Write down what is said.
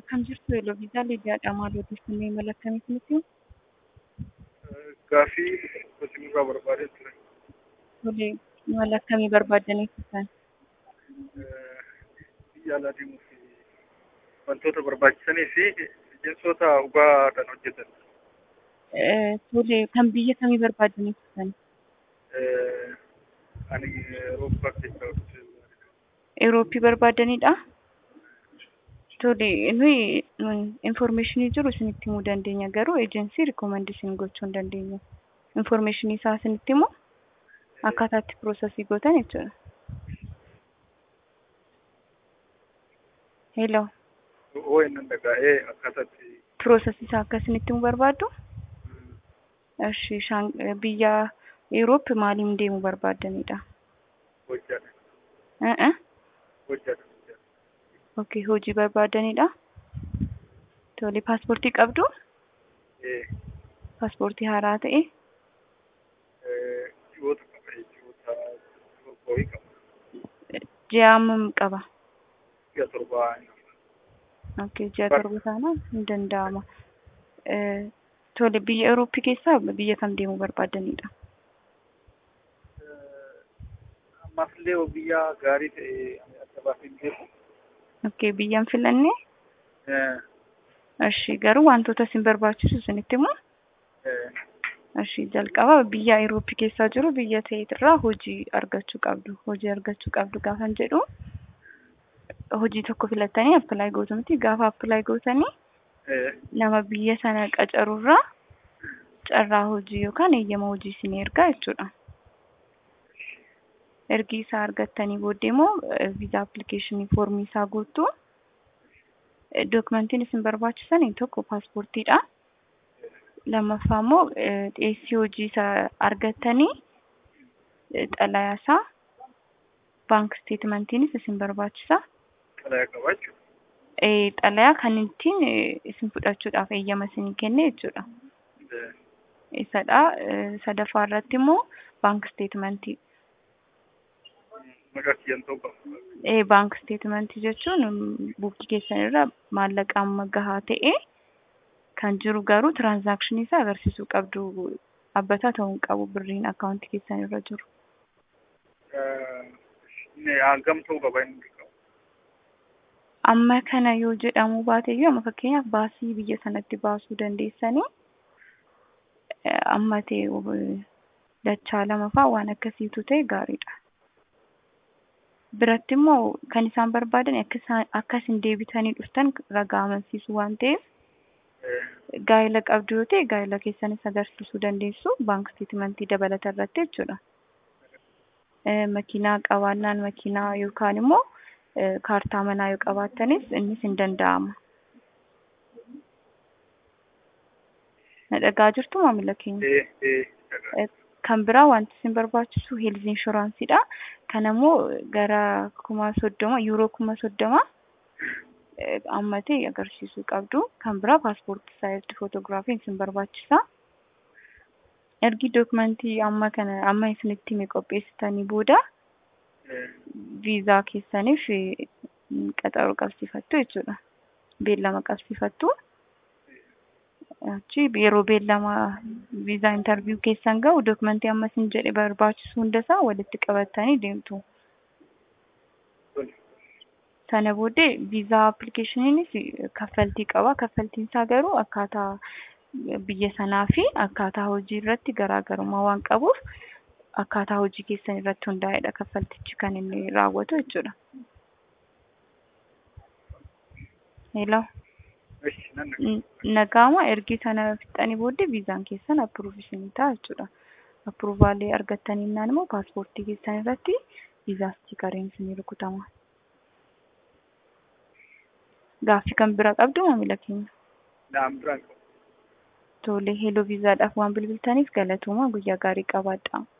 Akkam jirtu Eloviisaa Lidiyaadha. Maal odeeffannoo imala akkamiitu nuti? Gaaffii isinirraa barbaadee ture. Tole, imala akkamii barbaaddanii turtan? Biyya alaa deemuuf wantoota barbaachisanii fi bineensota dhugaadhaan hojjetan. Tole, kan biyya kamii barbaaddanii turtan? Ani Awurooppaa keessaa dhufee Awurooppii barbaaddanidha? Tole, nuyi informationii jiru isinitti himuu dandeenya. Garuu eejensii rikoomandishin gochuu hin dandeenya. Informationii isaa isinitti himu akkaataa itti piroosesii gootan jechuudha. Hello. Inni dhaga'ee akkasatti Piroosesii isaa akka isinitti himuu barbaaddu? Eshi biyya Awurooppii maaliin deemuu barbaaddanidha? hojjata. Hojjata. Okay, hojii barbaaddanidha. Tole, paaspoortii qabdu? Paaspoortii haaraa ta'e? Ji'oota qaba jechuudha. Torbawii qaba. Ji'a hammam qaba? Ji'a torbaa. Okay, ji'a torba taanaan hin danda'ama. Tole, biyya Awurooppii keessaa biyya kam deemuu barbaaddanidha? Ammaafillee biyya gaarii ta'e adda baasee hin beeku. Okay, biyya hin filanne? Eshi, garuu wantoota isin barbaachisu isinitti himu? Eshi, jalqaba biyya Awurooppii keessaa jiru biyya ta'eetirraa hojii argachuu qabdu. Hojii argachuu qabdu gaafan jedhu hojii tokko filattanii appilaayi gootu miti. Gaafa appilaayi gootanii nama biyya sana qacarurraa carraa hojii yookaan eeyyama hojii isin ergaa jechuudha. Ergi isaa argattanii booddee immoo viizaa appilikeeshinii foormii isaa guuttu. Dookumentiin isin barbaachisan tokko paaspoortiidha. Lammaffaa immoo dhiyeessii hojii isaa argattanii xalayaa isaa baank steetmentiinis isin barbaachisa. Xalayaa qabaachuu. Xalayaa kan ittiin isin fudhachuudhaaf eeyyama isin kenne jechuudha. Isadha. Sadaffaa irratti immoo baank steetmentii. Baank steetmentii jechuun buukii keessan irra maallaqa amma gahaa ta'e kan jiru garuu tiraanzaakshinii isaa agarsiisuu qabdu. Dhaabbataa ta'uu hin qabu birriin akkaawuntii keessan irra jiru. Hangam ta'uu qaba inni qabu? Amma kana yoo jedhamu baateyyuu amma fakkeenyaaf baasii biyya sanatti baasuu dandeessanii amma ta'e dachaa lama fa'aa waan akkasiitu ta'e gaariidha. Biratti immoo kan isaan barbaadan akka isin deebitanii dhuftan ragaa amansiisu waan ta'eef gaa'ela qabdu yoo ta'e gaa'ela keessanis agarsiisuu dandeessu baank steetmentii dabalata irratti jechuudha. Makiinaa qabaannaan makiinaa yookaan immoo kaartaa manaa yoo qabaattanis innis hin danda'ama. Na dhagaa jirtu maamila keenya? Kan biraa wanti isin barbaachisu heelz inshuraansiidha. Kan immoo gara 30,000 yuuroo 30,000 amma ta'e agarsiisuu qabdu. Kan biraa paaspoortii saayizii footograafiin isin barbaachisa. Ergi dookumentii amma isinitti hime qopheessitanii booda viizaa keessaniif qaxaroo qabsiifattu jechuudha. Beellama qabsiifattu. Achi yeroo beellama viizaa intarviiyuu keessan ga'u dookumentii amma isin jedhe barbaachisu hundasaa walitti qabattanii deemtu. Sana booddee viizaa appilikeeshiniinis kaffaltii qaba. Kaffaltiin isaa garuu akkaataa biyya sanaa fi akkaataa hojii irratti garaagarummaa waan qabuuf akkaataa hojii keessan irratti hundaa'edha kaffaltichi kan inni raawwatu jechuudha. Hello. Nagaama ergi sana fixanii booddee viizaan keessan appruuvishinii ta'a jechuudha. Appruuvaalee argattaniinnaan immoo paaspoortii keessan irratti viizaa stiikariin isinii rukutama. Gaaffii kan biraa qabdu maamila keenya? Naam biraan qabu. Tole, Hello viizaadhaaf waan bilbiltaniif galatooma. Guyyaa gaarii qabaadhaa.